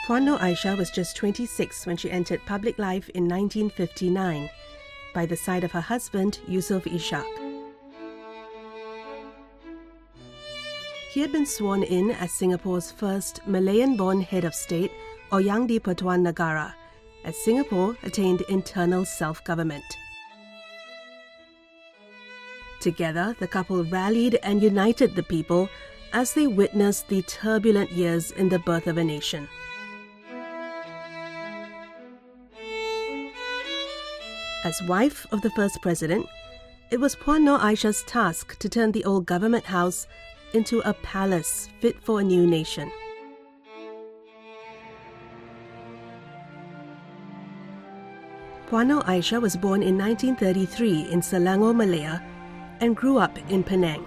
Puan Nur Aisyah was just 26 when she entered public life in 1959 by the side of her husband, Yusof Ishak. He had been sworn in as Singapore's first Malayan-born head of state, or Yang di-Pertuan Negara, as Singapore attained internal self-government. Together, the couple rallied and united the people as they witnessed the turbulent years in the birth of a nation. As wife of the first president, it was Puan Nur Aisyah's task to turn the old government house into a palace fit for a new nation. Puan Nur Aisyah was born in 1933 in Selangor, Malaya, and grew up in Penang.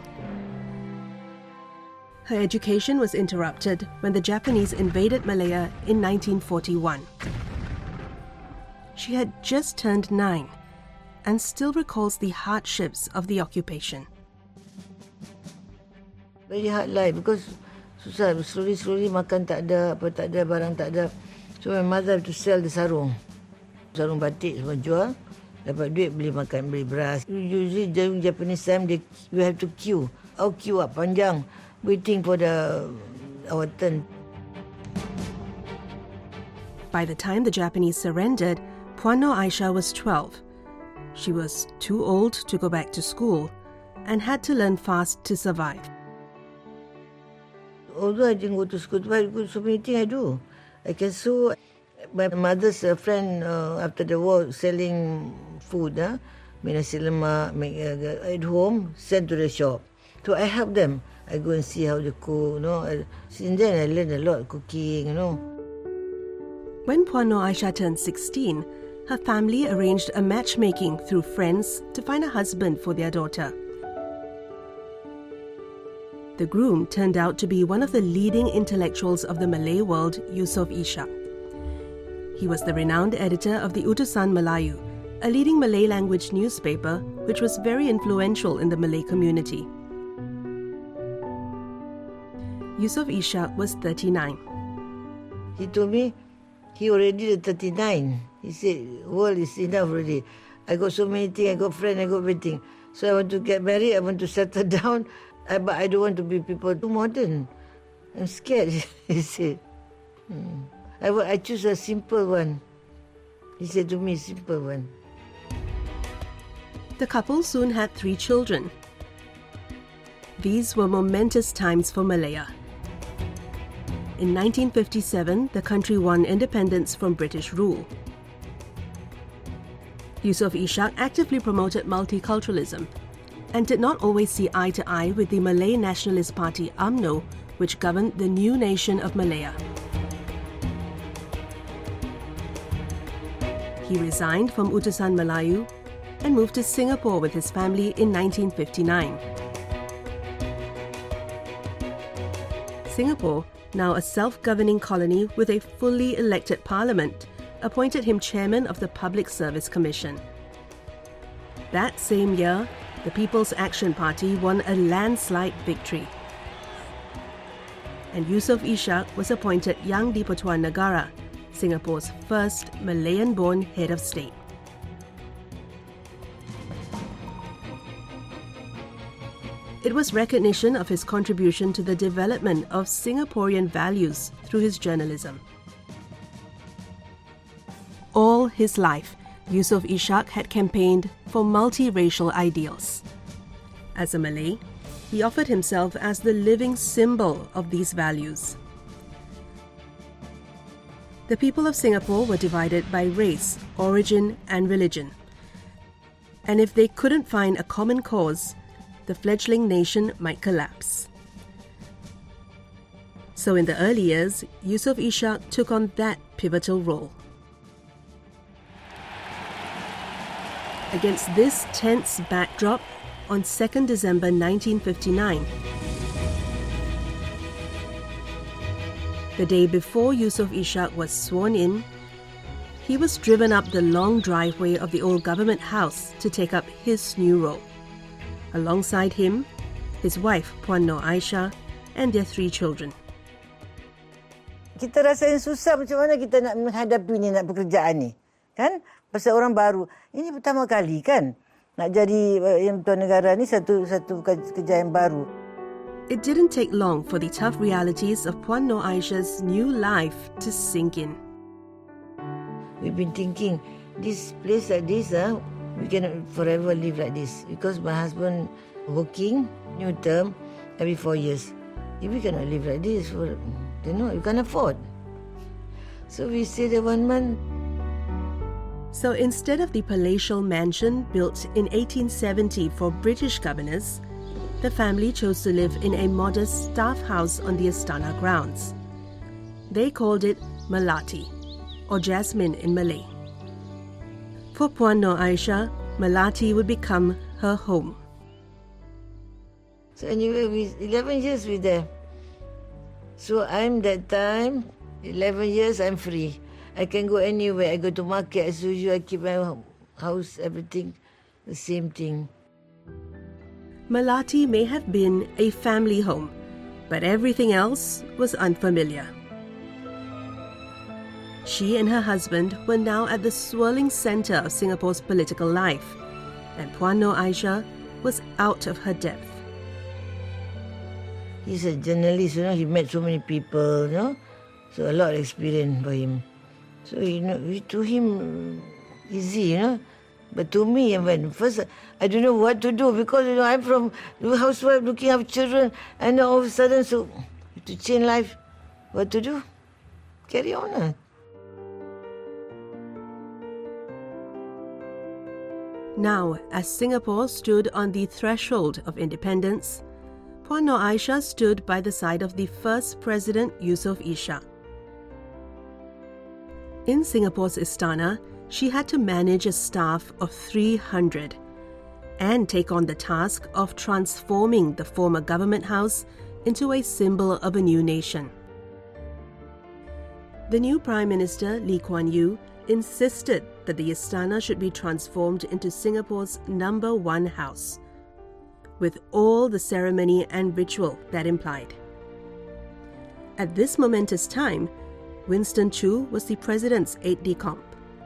Her education was interrupted when the Japanese invaded Malaya in 1941. She had just turned 9 and still recalls the hardships of the occupation. Very hard life because susah, slowly makan tak ada, apa tak ada, barang tak ada. So my mother have to sell the sarung. Sarung batik semua jual. Dapat duit beli makan, beli beras. Usually during Japanese time, we have to queue. Our queue up panjang, waiting for our turn. By the time the Japanese surrendered, Puan Nur Aisyah was 12. She was too old to go back to school and had to learn fast to survive. Although I didn't go to school, but so many things I do. I can sew. My mother's friend after the war selling food, make nasi lemak, make at home, send to the shop. So I help them. I go and see how they cook, Since then I learned a lot cooking, When Puan Nur Aisyah turned 16, her family arranged a matchmaking through friends to find a husband for their daughter. The groom turned out to be one of the leading intellectuals of the Malay world, Yusof Ishak. He was the renowned editor of the Utusan Melayu, a leading Malay language newspaper which was very influential in the Malay community. Yusof Ishak was 39. He told me he already 39. He said, world is enough already. I got so many things, I got friends, I got everything. So I want to get married, I want to settle down, but I don't want to be people too modern. I'm scared, he said. I choose a simple one. He said to me, simple one. The couple soon had 3 children. These were momentous times for Malaya. In 1957, the country won independence from British rule. Yusof Ishak actively promoted multiculturalism and did not always see eye to eye with the Malay Nationalist Party UMNO, which governed the new nation of Malaya. He resigned from Utusan Melayu and moved to Singapore with his family in 1959. Singapore, now a self-governing colony with a fully elected parliament, appointed him chairman of the Public Service Commission. That same year, the People's Action Party won a landslide victory. And Yusof Ishak was appointed Yang di-Pertuan Negara, Singapore's first Malayan-born head of state. It was recognition of his contribution to the development of Singaporean values through his journalism. All his life, Yusof Ishak had campaigned for multiracial ideals. As a Malay, he offered himself as the living symbol of these values. The people of Singapore were divided by race, origin, and religion. And if they couldn't find a common cause, the fledgling nation might collapse. So in the early years, Yusof Ishak took on that pivotal role. Against this tense backdrop, on 2nd December 1959, the day before Yusof Ishak was sworn in, he was driven up the long driveway of the old government house to take up his new role. Alongside him, his wife Puan Nur Aisyah and their 3 children. kita rasa yang susah macam mana kita nak menghadapi ni, nak pekerjaan ni. Kan? Pasal orang baru. Ini pertama kali kan? Nak jadi yang tuan negara ni satu kerja yang baru. It didn't take long for the tough realities of Puan Nur Aisha's new life to sink in. We've been thinking, this place like this, we cannot forever live like this. Because my husband working, new term, every 4 years. If we cannot live like this, you can't afford. So we stay there 1 month. So instead of the palatial mansion built in 1870 for British governors, the family chose to live in a modest staff house on the Istana grounds. They called it Melati, or Jasmine in Malay. For Puan Nur Aisha, Melati would become her home. So anyway, 11 years we're there. So I'm that time, 11 years I'm free. I can go anywhere. I go to market as usual. I keep my house, everything, the same thing. Melati may have been a family home, but everything else was unfamiliar. She and her husband were now at the swirling centre of Singapore's political life, and Puan Nur Aisha was out of her depth. He's a journalist, he met so many people, so a lot of experience for him. So, to him, easy, But to me, when first, I don't know what to do because, I'm from a housewife looking after children and all of a sudden, so to change life, what to do? Carry on. Now, as Singapore stood on the threshold of independence, Puan Nur Aisha stood by the side of the first President Yusof Ishak. In Singapore's Istana, she had to manage a staff of 300 and take on the task of transforming the former government house into a symbol of a new nation. The new Prime Minister, Lee Kuan Yew, insisted that the Istana should be transformed into Singapore's #1 house, with all the ceremony and ritual that implied. At this momentous time, Winston Chu was the President's aide-de-camp.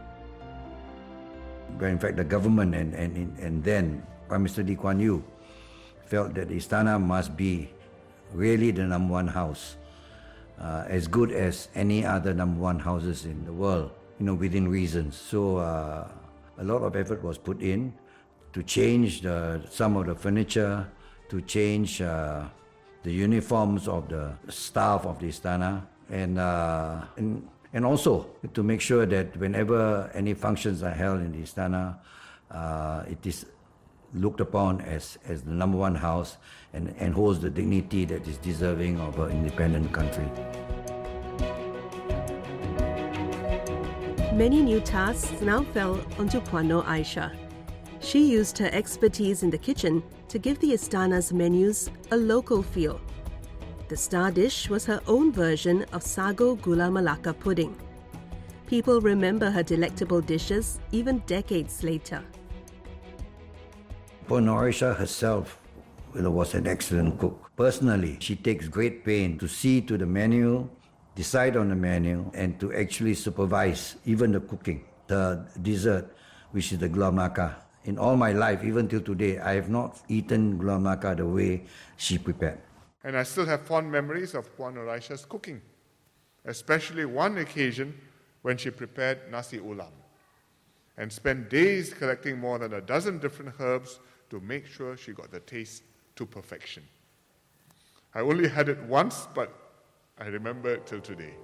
In fact, the government and then Prime Minister Lee Kuan Yew felt that Istana must be really the #1 house, as good as any other #1 houses in the world, within reason. So a lot of effort was put in to change some of the furniture, to change the uniforms of the staff of the Istana, and also to make sure that whenever any functions are held in the Istana, it is looked upon as the #1 house and holds the dignity that is deserving of an independent country. Many new tasks now fell onto Puan Nur Aisha. She used her expertise in the kitchen to give the Istana's menus a local feel. The star dish was her own version of Sago Gula Melaka pudding. People remember her delectable dishes even decades later. Puan Nur Aisha herself was an excellent cook. Personally, she takes great pain to see to the menu, decide on the menu, and to actually supervise even the cooking. The dessert, which is the Gula Melaka. In all my life, even till today, I have not eaten Gula Melaka the way she prepared. And I still have fond memories of Puan Nur Aisha's cooking, especially one occasion when she prepared nasi ulam and spent days collecting more than a dozen different herbs to make sure she got the taste to perfection. I only had it once, but I remember it till today.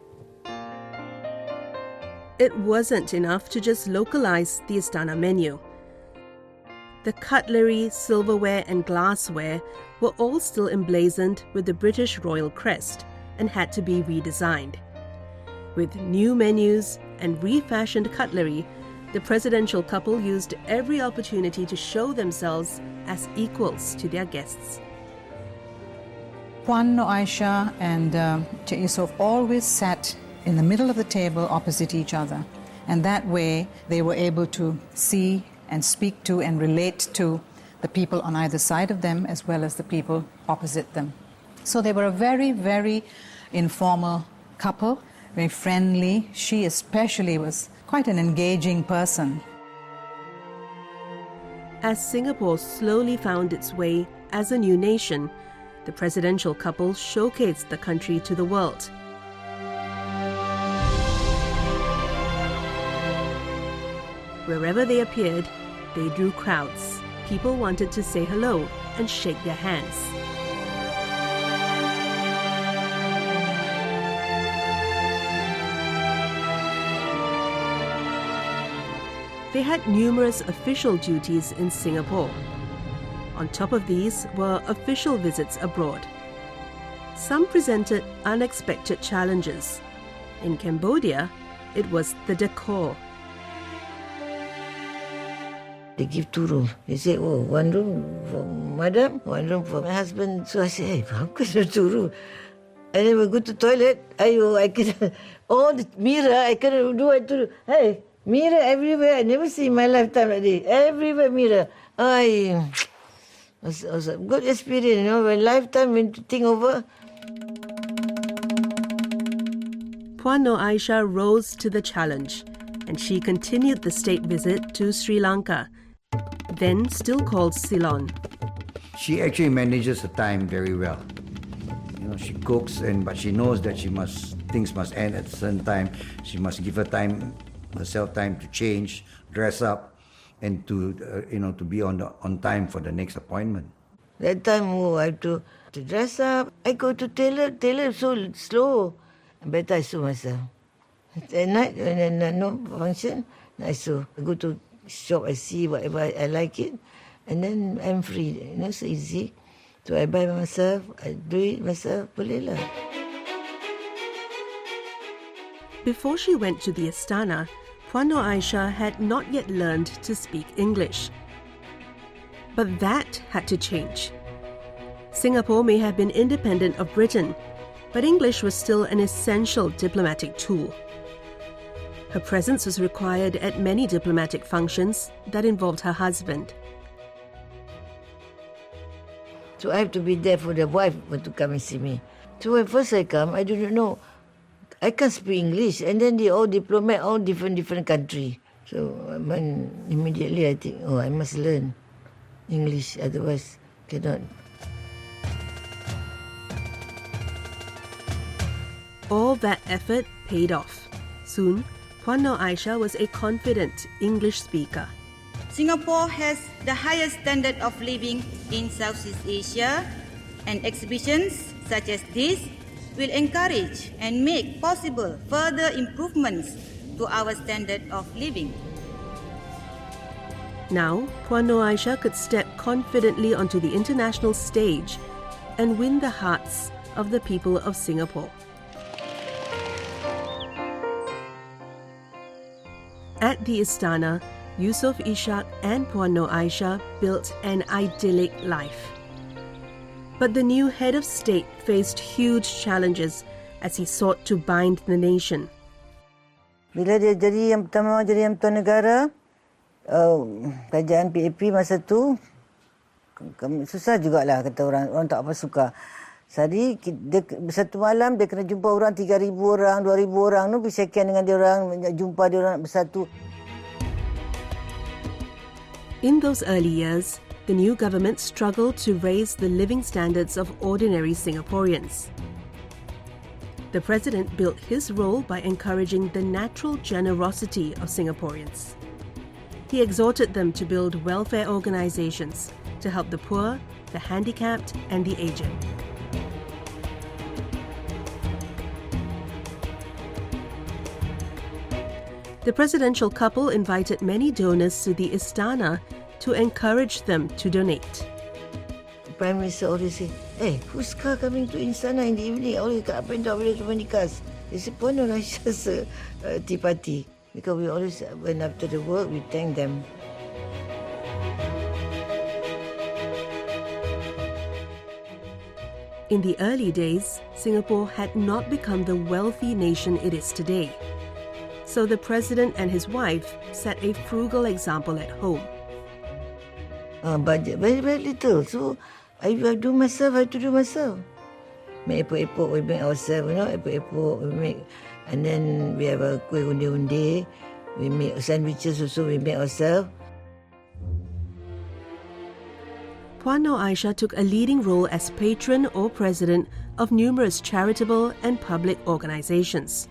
It wasn't enough to just localize the Istana menu. The cutlery, silverware and glassware were all still emblazoned with the British royal crest and had to be redesigned. With new menus and refashioned cutlery, the presidential couple used every opportunity to show themselves as equals to their guests. Puan Nur Aisha and Cik Yusof always sat in the middle of the table opposite each other, and that way they were able to see and speak to and relate to the people on either side of them as well as the people opposite them. So they were a very, very informal couple, very friendly. She especially was quite an engaging person. As Singapore slowly found its way as a new nation, the presidential couple showcased the country to the world. Wherever they appeared, they drew crowds. People wanted to say hello and shake their hands. They had numerous official duties in Singapore. On top of these were official visits abroad. Some presented unexpected challenges. In Cambodia, it was the decor. They give 2 rooms. They say, oh, 1 room for madam, 1 room for my husband. So I say, hey, how could there 2 rooms? And then we go to toilet. I can all the mirror, I cannot do it to hey, mirror everywhere. I never see in my lifetime like this. Everywhere mirror. It was a good experience, when lifetime, when to think over. Puan Nur Aisyah rose to the challenge, and she continued the state visit to Sri Lanka, then still called Ceylon. She actually manages her time very well. She cooks, but she knows that things must end at a certain time. She must give herself time to change, dress up, and to be on time for the next appointment. That time, I have to dress up. I go to tailor. Tailor so slow. Better I sew myself. At night, when I no function, I sew. I go to shop, I see whatever I like it, and then I'm free. So easy. So I buy myself, I do it myself, boleh lah. Before she went to the Astana, Puan Nur Aisyah had not yet learned to speak English. But that had to change. Singapore may have been independent of Britain, but English was still an essential diplomatic tool. Her presence was required at many diplomatic functions that involved her husband. So I have to be there for the wife to come and see me. So when first I come, I didn't know. I can't speak English. And then they all diplomat, all different country. So immediately I think, I must learn English, otherwise cannot. All that effort paid off. Soon, Puan Nur Aisyah was a confident English speaker. Singapore has the highest standard of living in Southeast Asia, and exhibitions such as this will encourage and make possible further improvements to our standard of living. Now, Puan Nur Aisyah could step confidently onto the international stage and win the hearts of the people of Singapore. At the Istana, Yusof Ishak and Puan Nur Aisyah built an idyllic life. But the new head of state faced huge challenges as he sought to bind the nation. Bila dia jadi yang pertama jadi yang tuan negara, kerajaan PAP masa tu susah jugalah kata orang tak apa suka. Jadi satu malam dia kena jumpa orang 3,000 orang, 2,000 orang tu pergi second dengan dia orang, jumpa dia orang bersatu. In those early years, the new government struggled to raise the living standards of ordinary Singaporeans. The president built his role by encouraging the natural generosity of Singaporeans. He exhorted them to build welfare organizations to help the poor, the handicapped, and the aged. The presidential couple invited many donors to the Istana to encourage them to donate. Prime Minister always say, hey, who's car coming to Istana in the evening? Always got up and down with so many cars. They say, Puan Nur Aisyah's tea party. Because we always, when after the work, we thank them. In the early days, Singapore had not become the wealthy nation it is today. So the president and his wife set a frugal example at home. Budget very, very little. So I have to do myself. make epok-epok, we make ourselves, epok-epok, we make, and then we have a kuih undi-undi, we make sandwiches also, we make ourselves. Puan Nur Aisyah took a leading role as patron or president of numerous charitable and public organizations.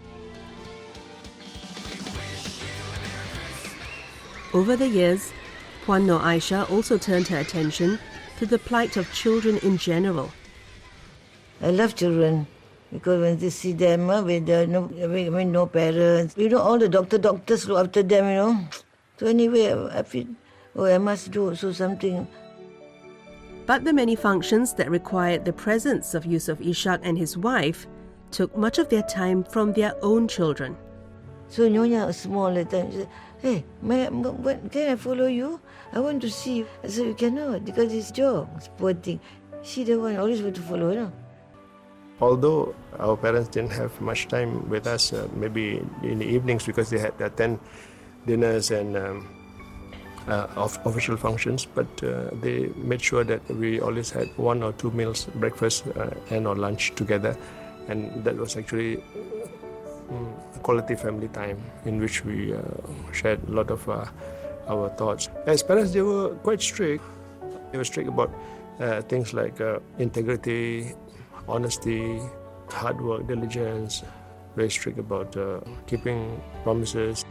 Over the years, Puan Nur Aisyah also turned her attention to the plight of children in general. I love children because when they see them with no parents, all the doctors look after them, So anyway, I feel, I must do also something. But the many functions that required the presence of Yusof Ishak and his wife took much of their time from their own children. So Nyonya, small at times, she said, hey, can I follow you? I want to see you. I said, you cannot because it's job. It's poor thing. She the one always want to follow, Although our parents didn't have much time with us, maybe in the evenings because they had to attend dinners and official functions, but they made sure that we always had 1 or 2 meals, breakfast and or lunch together, and that was actually a quality family time in which we shared a lot of our thoughts. As parents, they were quite strict. They were strict about things like integrity, honesty, hard work, diligence, very strict about keeping promises.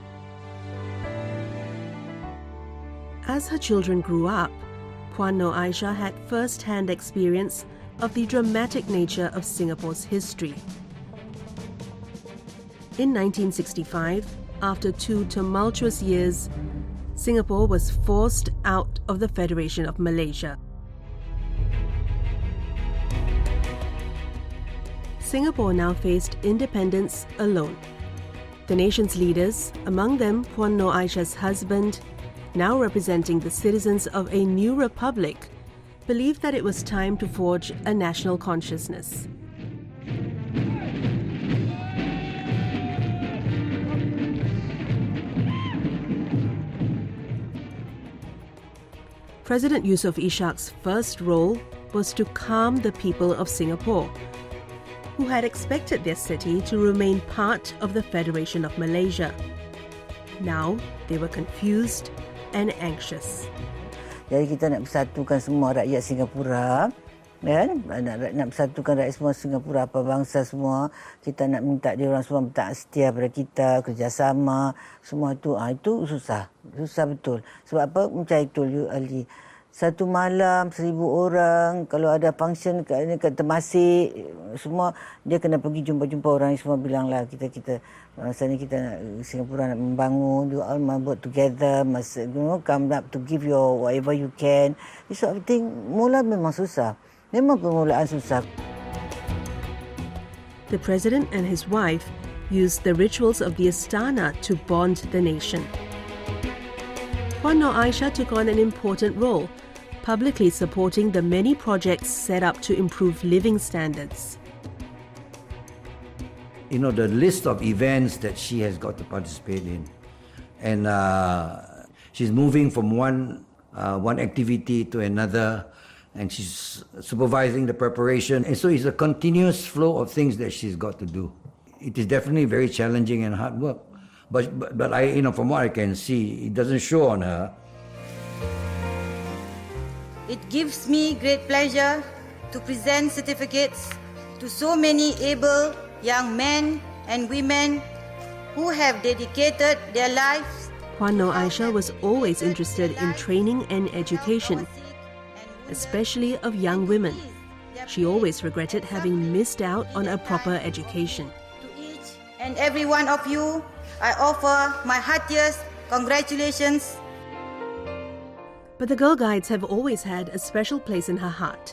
As her children grew up, Puan Nur Aisyah had first-hand experience of the dramatic nature of Singapore's history. In 1965, after 2 tumultuous years, Singapore was forced out of the Federation of Malaysia. Singapore now faced independence alone. The nation's leaders, among them Puan Nur Aisyah's husband, now representing the citizens of a new republic, believed that it was time to forge a national consciousness. President Yusof Ishak's first role was to calm the people of Singapore, who had expected their city to remain part of the Federation of Malaysia. Now they were confused and anxious. Jadi kita nak bersatukan semua rakyat Singapura, kan? Nak bersatukan rakyat semua Singapura, apa bangsa semua. Kita nak minta dia orang semua bertaat setia pada kita, kerjasama, semua itu susah betul. Sebab apa? Macam I told you early. Satu malam 1,000 orang, kalau ada function kat Temasek, semua dia kena pergi jumpa orang ni, semua bilanglah kita maksudnya kita nak Singapura nak membangun, you all must work together, must come up to give your whatever you can. This sort of thing mula memang susah. Memang permulaan susah. The president and his wife used the rituals of the Istana to bond the nation. Puan Nur Aisyah took on an important role, publicly supporting the many projects set up to improve living standards. The list of events that she has got to participate in, and she's moving from one activity to another, and she's supervising the preparation, and so it's a continuous flow of things that she's got to do. It is definitely very challenging and hard work, but I, from what I can see, it doesn't show on her. It gives me great pleasure to present certificates to so many able young men and women who have dedicated their lives. Puan Nur Aisyah was always interested in training and education, especially of young women. She always regretted having missed out on a proper education. To each and every one of you, I offer my heartiest congratulations. But the Girl Guides have always had a special place in her heart.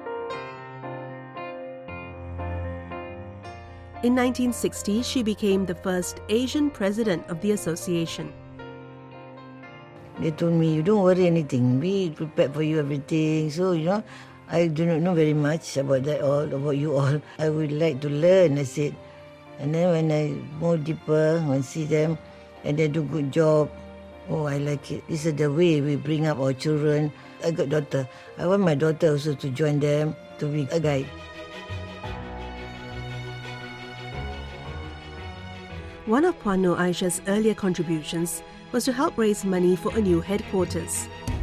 In 1960, she became the first Asian president of the association. They told me, you don't worry anything, we prepared for you everything. So, I do not know very much about that all, about you all. I would like to learn, I said. And then when I more deeper, when I see them, and they do good job, I like it. This is the way we bring up our children. I got daughter. I want my daughter also to join them, to be a guide. One of Puan Nur Aisha's earlier contributions was to help raise money for a new headquarters.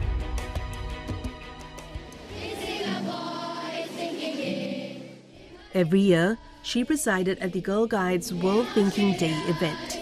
Every year, she presided at the Girl Guides World Thinking Day event.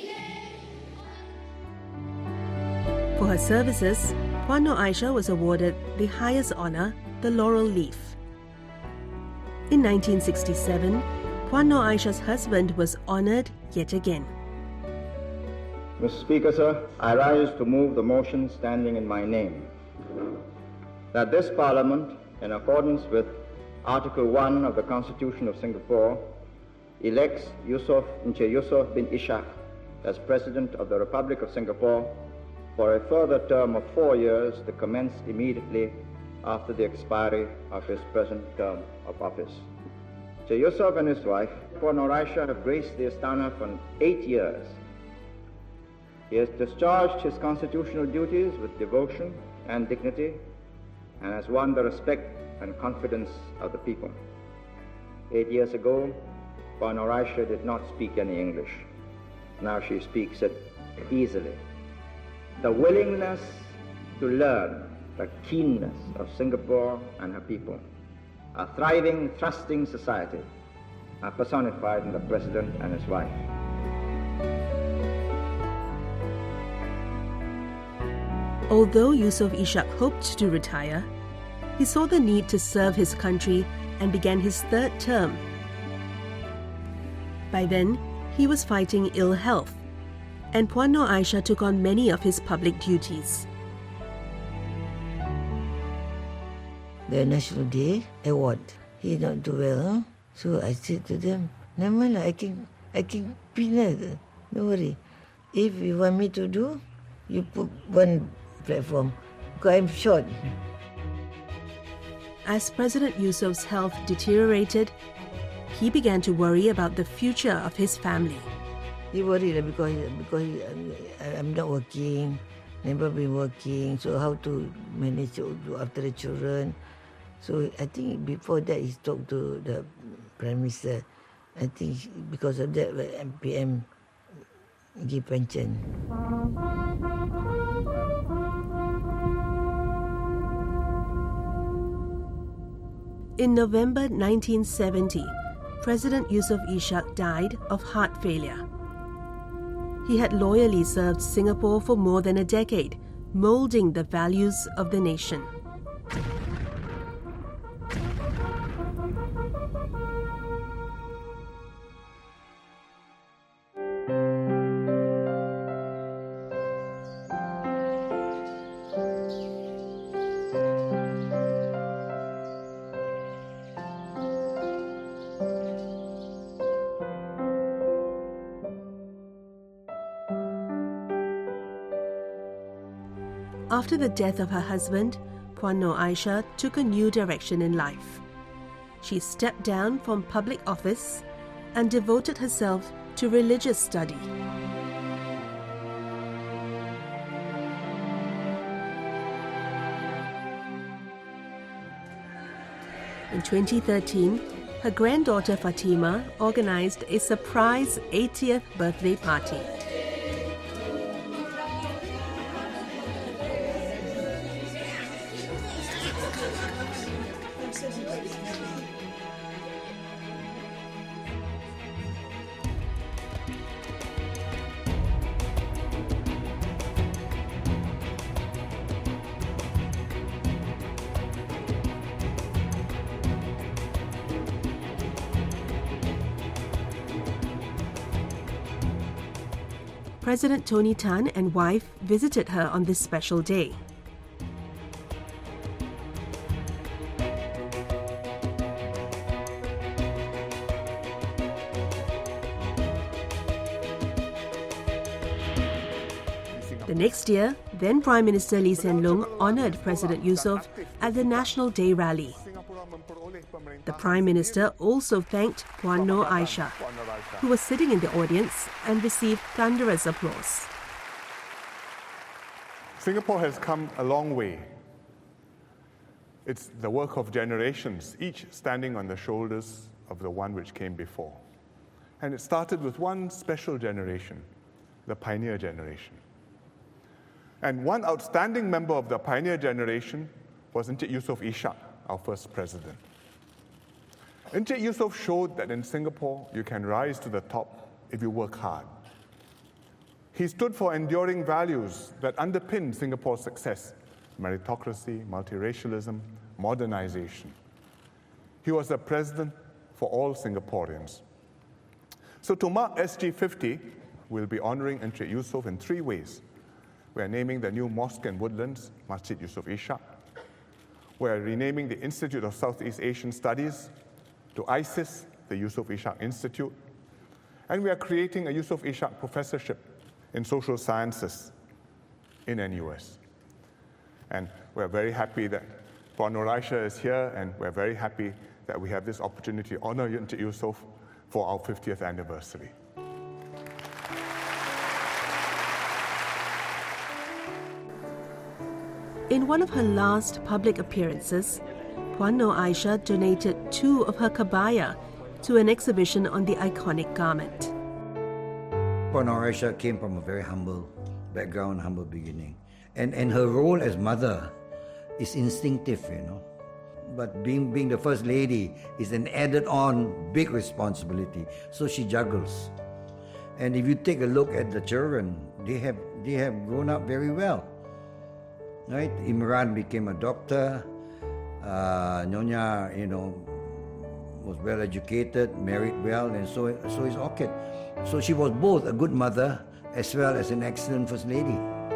For her services, Puan Nur Aisha was awarded the highest honour, the Laurel Leaf. In 1967, Puan Nur Aisha's husband was honoured yet again. Mr. Speaker, sir, I rise to move the motion standing in my name that this Parliament, in accordance with Article 1 of the Constitution of Singapore, elects Encik Yusof bin Ishak as President of the Republic of Singapore for a further term of 4 years to commence immediately after the expiry of his present term of office. Encik Yusof and his wife, Puan Nur Aisha, have graced the Istana for 8 years. He has discharged his constitutional duties with devotion and dignity and has won the respect and confidence of the people. 8 years ago, Puan Nur Aisha did not speak any English. Now she speaks it easily. The willingness to learn, the keenness of Singapore and her people, a thriving, thrusting society, are personified in the President and his wife. Although Yusof Ishak hoped to retire, he saw the need to serve his country and began his third term. By then, he was fighting ill health, and Puan Nur Aisha took on many of his public duties. The National Day Award, he not do well, huh? So I said to them, never mind, I can peanut, don't worry. If you want me to do, you put one platform, because I'm short. As President Yusof's health deteriorated, he began to worry about the future of his family. He worried because I'm not working, never been working, so how to manage to look after the children. So I think before that he talked to the Prime Minister. I think because of that, MPM give pension. In November 1970, President Yusof Ishak died of heart failure. He had loyally served Singapore for more than a decade, moulding the values of the nation. After the death of her husband, Puan Nur Aisha took a new direction in life. She stepped down from public office and devoted herself to religious study. In 2013, her granddaughter Fatima organized a surprise 80th birthday party. President Tony Tan and wife visited her on this special day. The next year, then Prime Minister Lee Hsien Loong honoured President Yusof at the National Day rally. The Prime Minister also thanked Puan Nur Aisha, who was sitting in the audience and received thunderous applause. Singapore has come a long way. It's the work of generations, each standing on the shoulders of the one which came before. And it started with one special generation, the pioneer generation. And one outstanding member of the pioneer generation was Encik Yusof Ishak, our first president. Encik Yusof showed that in Singapore, you can rise to the top if you work hard. He stood for enduring values that underpin Singapore's success: meritocracy, multiracialism, modernization. He was the president for all Singaporeans. So to mark SG50, we'll be honoring Encik Yusof in 3 ways. We are naming the new mosque in Woodlands, Masjid Yusof Ishak. We are renaming the Institute of Southeast Asian Studies to ISIS, the Yusof Ishak Institute. And we are creating a Yusof Ishak professorship in social sciences in NUS. And we're very happy that Puan Nur Aisyah is here, and we're very happy that we have this opportunity to honor Encik Yusof for our 50th anniversary. In one of her last public appearances, Puan Nur Aisyah donated 2 of her kabaya to an exhibition on the iconic garment. Puan Nur Aisyah came from a very humble background, humble beginning. And her role as mother is instinctive, you know. But being the first lady is an added on big responsibility. So she juggles. And if you take a look at the children, they have grown up very well. Right? Imran became a doctor. Nyonya, was well educated, married well, and so is Orchid. So she was both a good mother as well as an excellent first lady.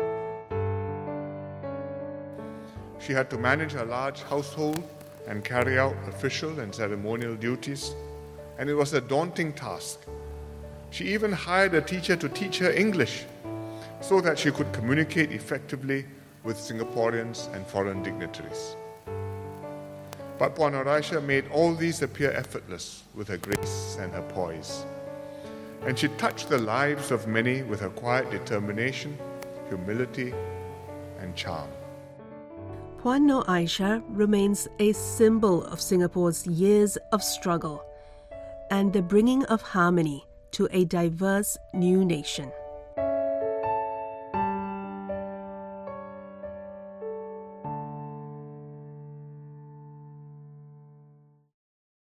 She had to manage a large household and carry out official and ceremonial duties, and it was a daunting task. She even hired a teacher to teach her English so that she could communicate effectively with Singaporeans and foreign dignitaries. But Puan Nur Aisyah made all these appear effortless with her grace and her poise. And she touched the lives of many with her quiet determination, humility, and charm. Puan Nur Aisyah remains a symbol of Singapore's years of struggle and the bringing of harmony to a diverse new nation.